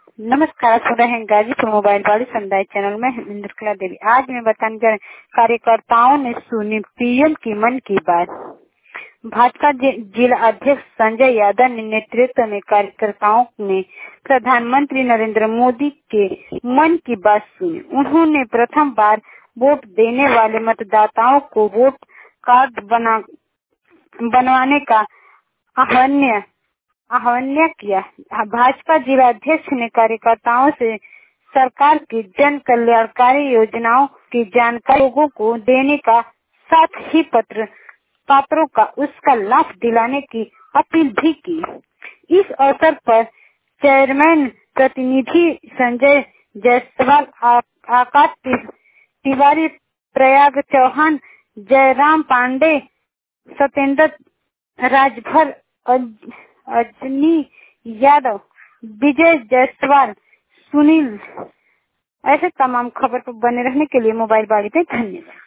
नमस्कार, आप सुन रहे हैं गाजीपुर मोबाइल वाली समुदाय चैनल में इंद्रकला देवी। आज मैं बताने जा रही हूं, कार्यकर्ताओं ने सुनी पीएम की मन की बात। भाजपा जिला अध्यक्ष संजय यादव ने नेतृत्व में कार्यकर्ताओं ने प्रधानमंत्री नरेंद्र मोदी के मन की बात सुनी। उन्होंने प्रथम बार वोट देने वाले मतदाताओं को वोट कार्ड बनवाने का आह्वान किया। भाजपा जिला अध्यक्ष ने कार्यकर्ताओं से सरकार की जन कल्याणकारी योजनाओं की जानकारी लोगों को देने का साथ ही पात्रों का उसका लाभ दिलाने की अपील भी की। इस अवसर पर चेयरमैन प्रतिनिधि संजय जायसवाल, आकाश तिवारी, प्रयाग चौहान, जयराम पांडे, सत्येंद्र राजभर, अजनी यादव, विजय जायसवाल, सुनील, ऐसे तमाम खबर पर बने रहने के लिए मोबाइल बाड़ी पे धन्यवाद।